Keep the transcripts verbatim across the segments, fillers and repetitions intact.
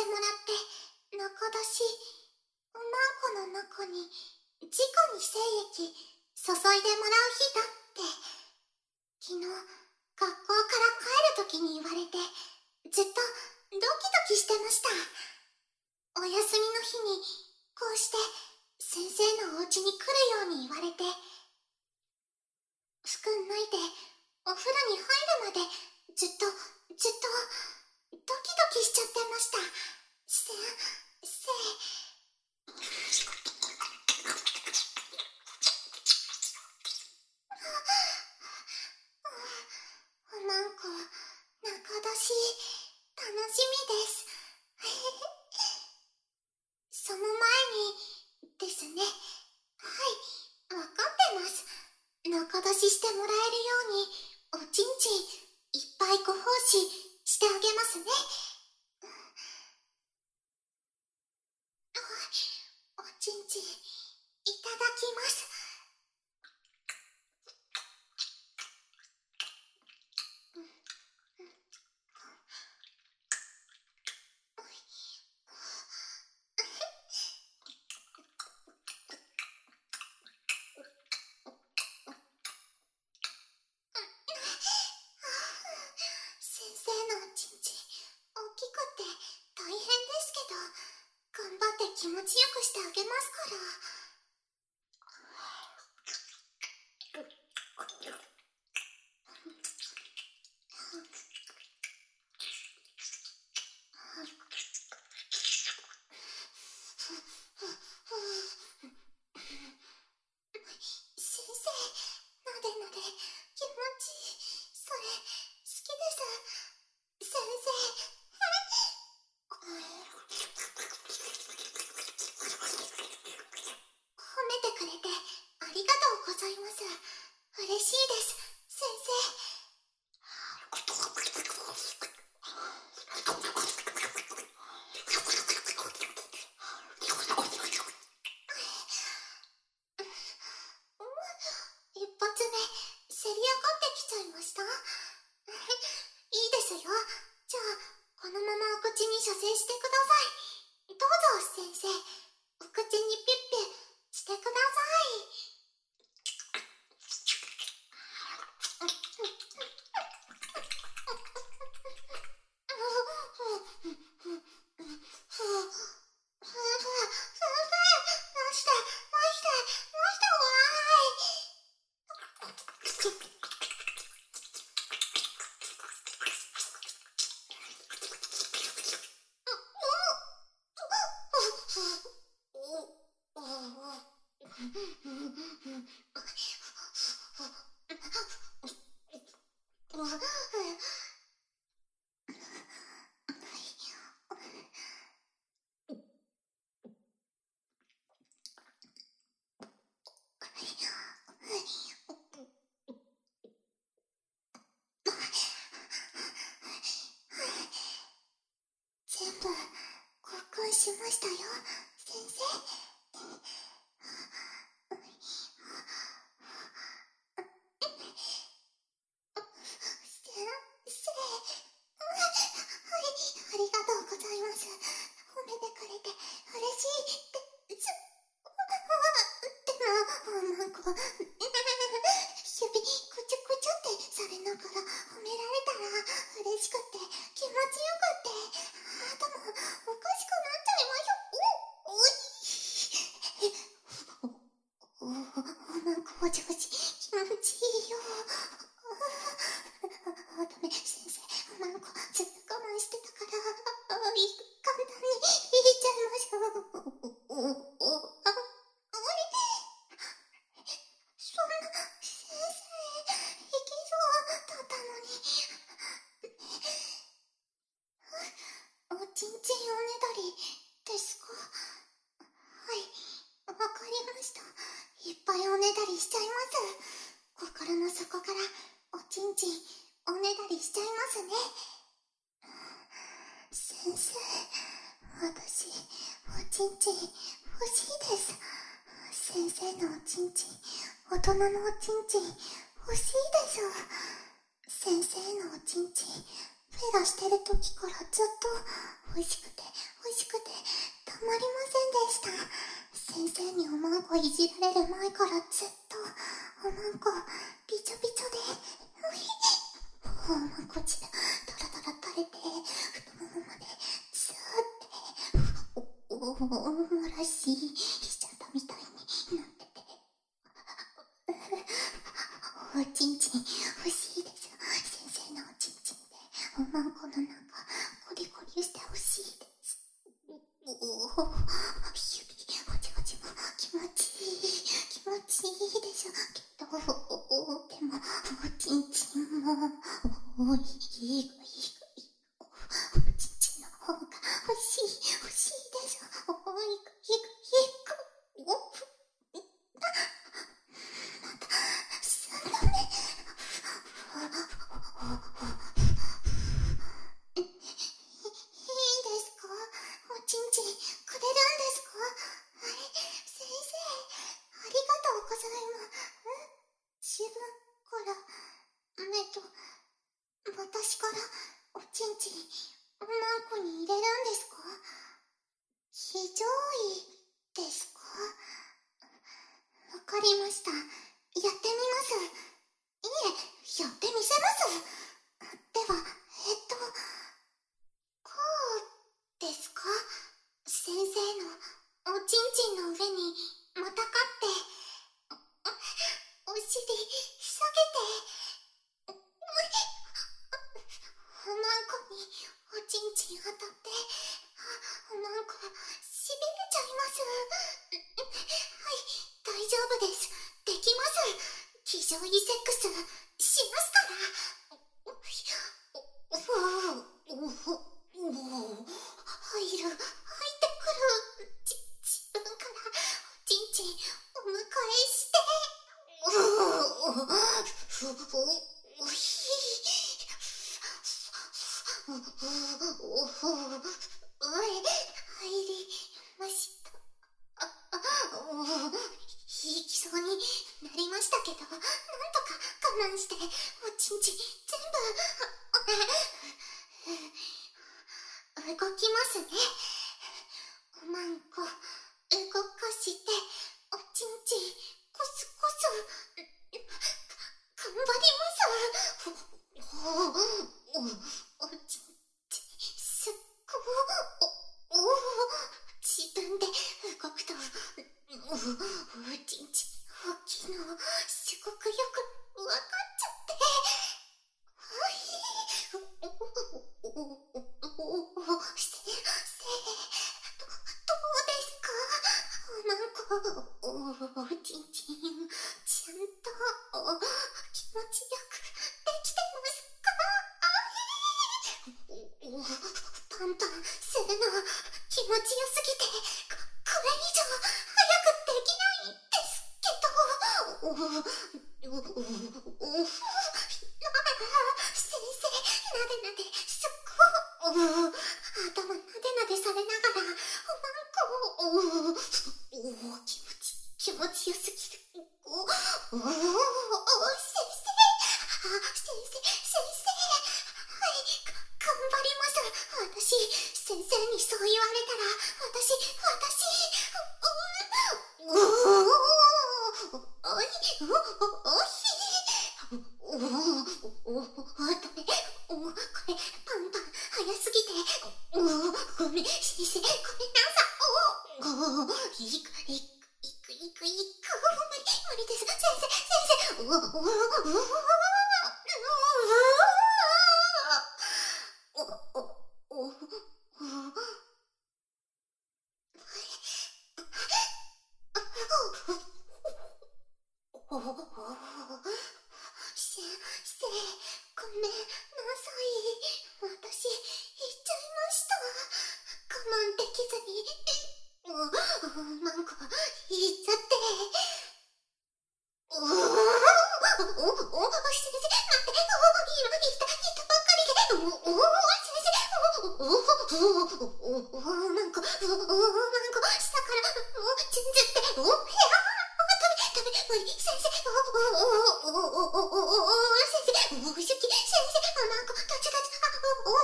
もらって中出しおまんこの中に直に精液注いでもらう日だって昨日学校から帰るときに言われてずっとドキドキしてました。お休みの日にこうして先生のお家に来るように言われて服脱いでお風呂に入るまでずっとずっとドキドキしちゃってました。せせおまんこ中出し楽しみです。その前にですね、はい、わかってます。中出ししてもらえるようにおちんちんいっぱいご奉仕してあげますね。おちんちんいただきます。先生のおちんちん大きくて大変ですけど頑張って気持ちよくしてあげますから。先生、なでなで気持ちいい。それ好きです。先生、褒めてくれてありがとうございます。嬉しいです、先生。一発目せり上がってきちゃいました。いいですよ。じゃあこのままお口に射精してください。どうぞ先生、お口にピュッピュしてください。全部交換しましたよ、先生。ありがとうございます。褒めてくれて嬉しいです。でも、おまんこ、指くちゅくちゅってされながら褒められたら嬉しくて気持ちよくって頭おかしくなっちゃいましょ。おおいおおまんこお上司気持ちいいよ。ダメ、先生、おまんこずっと我慢してたから簡単に言っちゃいましょう。あ、おいそんな先生いけそうだったのに。おちんちんおねだりですか？はい、わかりました。いっぱいおねだりしちゃいます。心の底からおちんちんおねだりしちゃいますね。先生、私おちんちん欲しいです。先生のおちんちん、大人のおちんちん欲しいです。先生のおちんちんプフェラしてる時からずっと欲しくて欲しくてたまりませんでした。先生におまんこいじられる前からずっとおまんこびちょびちょでおまんこ血がダラダラ垂れて太ももまでずーっておお漏らししちゃったみたいになってておちんちん欲しいです。先生のおちんちんでおまんこの中コリコリして欲しいです。おお指ほちほちも気持ちいい気持ちいいでしょけどでもおちんちんもおいいいぐいぐいおちんちんの方が欲しい欲しいでしょおいぐいぐいぐおまたさんどめいいですか？おちんちんくれるんですか？あれ先生ありがとうございます。自分からえっと私からおちんちんおまんこに入れるんですか？非常位ですか？わかりました。やってみます。いえ、やってみせます。では、えっとこうですか？先生のおちんちんの上にまたがってお尻下げておまんこにおちんちん当たっておまんこしびれちゃいます。はい、大丈夫です。できます。非常位セックスしますから。おおおお入る入ってくるじ自分からおちんちんお迎えしておおおひおおおい入りました。あお引きそうになりましたけど、なんとか我慢しておちんちん全部動きますね。おまんこ動かしておちんちんコスコス頑張ります。おおおちんちんすっごおお自分で動くとおちんちん大きいのすごくよくわかっちゃってはいおおおおせせどどうですか？おまんこおちんちんちゃんと気持ちよくできてますか？おおパンパンするの気持ちよすぎてここれ以上早くできないんですけどおおおおお先生なでなですっごお頭なでなでされながらおまんこをおお気持ち気持ちよすぎるおおお先生あ先生先生はい頑張ります。私先生にそう言われたら私私おおおいおおひおおおダメおこれパンパン早すぎておごめん先生ごめんなさいおおいくいくいくいくいく無理無理です先生先生おおおおお先生ごめんなさい。私言っちゃいました。我慢できずにおまんこ言っちゃっておおおお先生待ってお今言った言ったばっかりでおお先生おおおおおまんこおおまんこ下からおちんずっておへやダメダメ無理先生おおおおおおおお先生おしゅき先生おまんこたちたちおお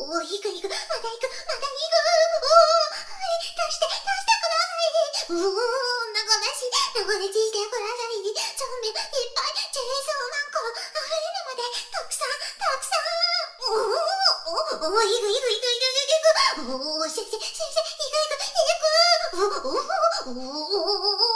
おお、行く行く、まだ行く、まだ行く、おお、出して、出してください。おお、中出し、中出ししてください。そうめんいっぱい、チェーンソーマンコロ、溢れるまで、たくさん、たくさん。おお、おお、行く行く行く行く行く。おお、先生、先生、行く行く、行く。おお、おお、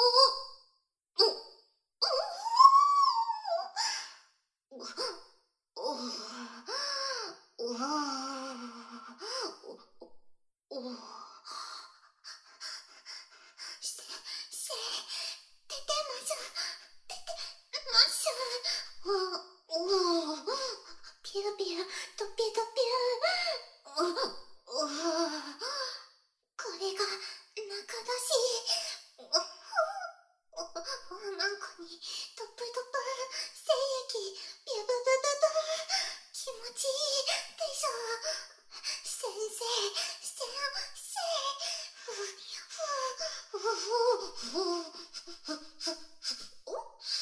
せ、せ、出てます。出てます。お、お、ピューピュー、ドピュドピュー。お、お、これが、中出し。お、お、おまんこに、ドプドプ、精液、ビュブブブブ。気持ちいいでしょ。先生、先生。ふ、ふ、ふ、ふ、ふ、お、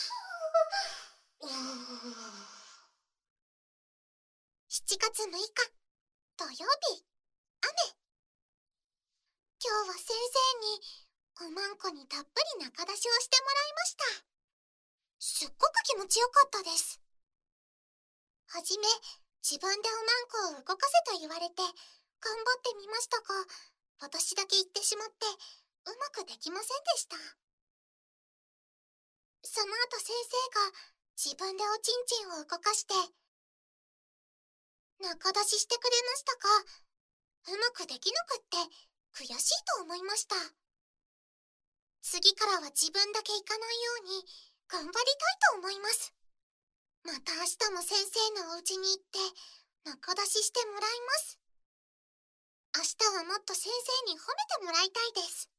しちがつむいか、土曜日、雨。今日は先生に、おまんこにたっぷり中出しをしてもらいました。すっごく気持ちよかったです。はじめ、自分でおまんこを動かせと言われて、頑張ってみましたが、私だけ言ってしまって、うまくできませんでした。その後先生が、自分でおちんちんを動かして、中出ししてくれましたが、うまくできなくって、悔しいと思いました。次からは自分だけ行かないように、頑張りたいと思います。また明日も先生のお家に行って、中出ししてもらいます。明日はもっと先生に褒めてもらいたいです。